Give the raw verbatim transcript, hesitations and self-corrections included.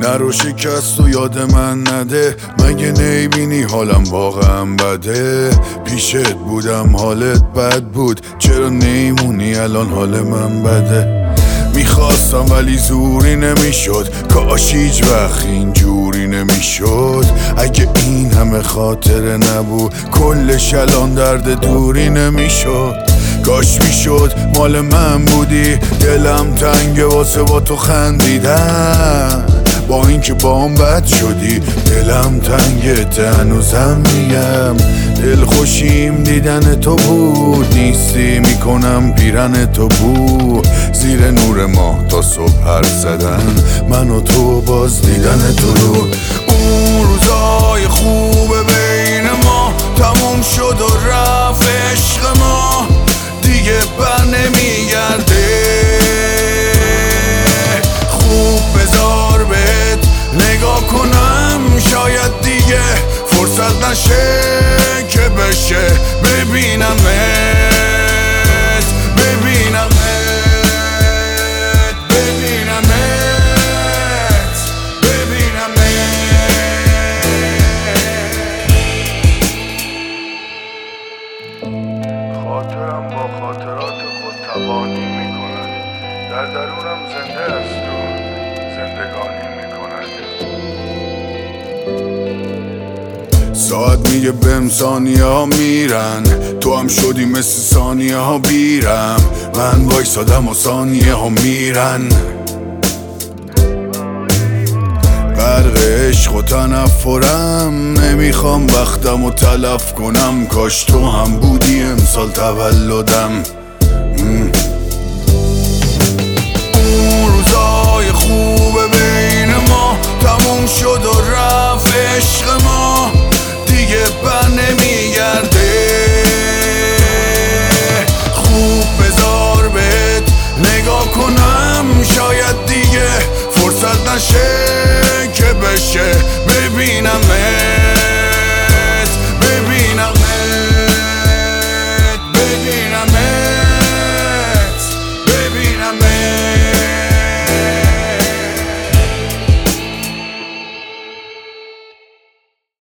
نرو شکست و یاد من نده، مگه نیبینی حالم واقعا بده؟ پیشت بودم حالت بد بود، چرا نیمونی الان حال من بده؟ میخواستم ولی زوری نمیشد، کاش هیچ وقت اینجوری نمیشد. اگه این همه خاطره نبود کلش الان درد دوری نمیشد. کاش میشد مال من بودی، دلم تنگه واسه با تو خندیدن. با اینکه با هم بد شدی دلم تنگه، هنوزم میگم دل خوشیم دیدن تو بود. نیستی میکنم پیرن تو بود، زیر نور ماه تا صبح حرف زدن من و تو باز دیدن تو رو. اون روزای خوب بین ما تموم شد و رفت عشق ما، دیگه بر نمیگرده. خوب بذار بهت نگاه کنم، شاید دیگه فرصت نشه که بشه ببینمت ببینمت ببینمت ببینمت. خاطرم با خاطرات خود تبانی میکند، در درونم زنده است و زندگانی میکند. ساعت میگه بهم ثانیه ها میرن، تو هم شدی مثل ثانیه ها بیرم. من وایسادم و ثانیه ها میرن، غرق عشق و تنفرم. نمیخوام وقتم و تلف کنم، کاش تو هم بودی امسال تولدم. اون روزای خوب بین ما تموم شد و